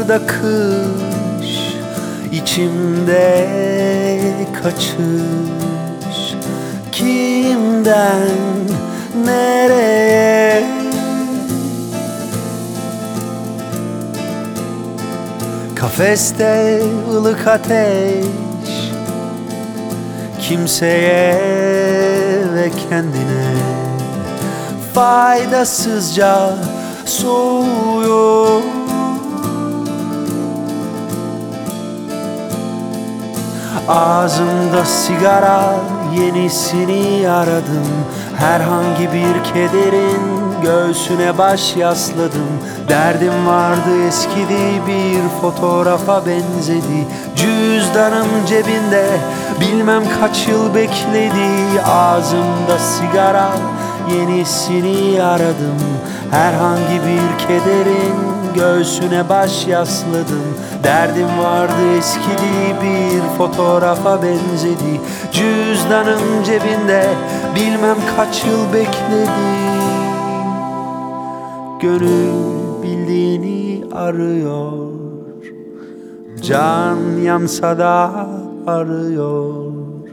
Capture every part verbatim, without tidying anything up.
Dışarıda kış, içimde kaçış. Kimden nereye? Kafeste ılık ateş, kimseye ve kendine faydasızca soğuyor. Ağzımda sigara, yenisini aradım. Herhangi bir kederin göğsüne baş yasladım. Derdim vardı, eskidi, bir fotoğrafa benzedi. Cüzdanım cebinde, bilmem kaç yıl bekledi. Ağzımda sigara, yenisini aradım. Herhangi bir kederin göğsüne baş yasladım. Derdim vardı, eskidi, bir fotoğrafa benzedi. Cüzdanım cebinde, bilmem kaç yıl bekledi. Gönül bildiğini arıyor, can yansa da arıyor.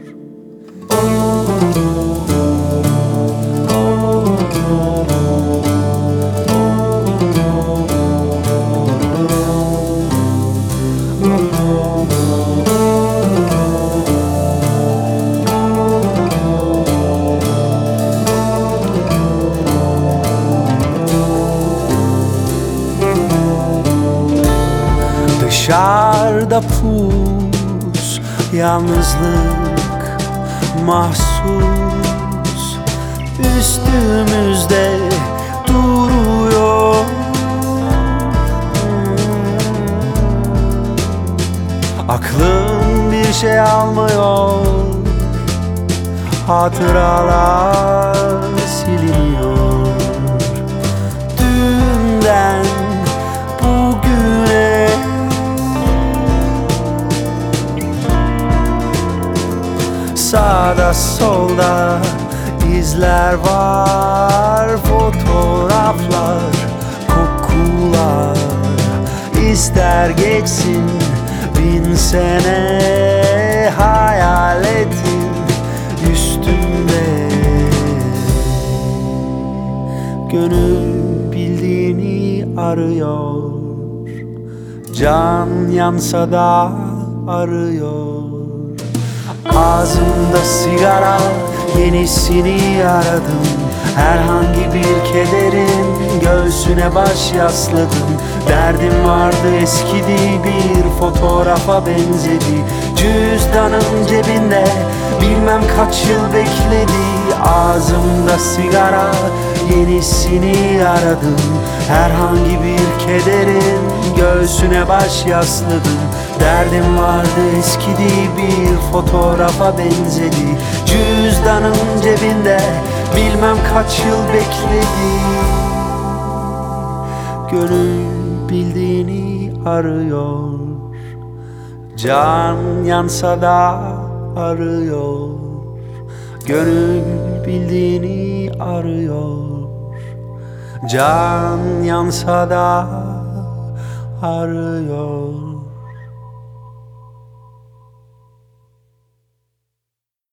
Dışarıda pus, yalnızlık mahsus, üstümüzde duruyor. Aklım bir şey almıyor, hatıralar siliniyor. Dünden bugüne sağda solda izler var, fotoğraflar, kokular. İster geçsin bin sene, hayaletin üstümde. Gönül bildiğini arıyor, can yansa da arıyor. Ağzımda sigara, yenisini aradım. Herhangi bir kederin göğsüne baş yasladım. Derdim vardı, eskidi, bir fotoğrafa benzedi. Cüzdanım cebinde, bilmem kaç yıl bekledi. Ağzımda sigara, yenisini aradım. Herhangi bir kederin göğsüne baş yasladım. Derdim vardı, eskidi, bir fotoğrafa benzedi. Cüzdanım cebinde, bilmem kaç yıl bekledi. Gönül bildiğini arıyor, can yansa da arıyor. Gönül bildiğini arıyor, can yansa da arıyor.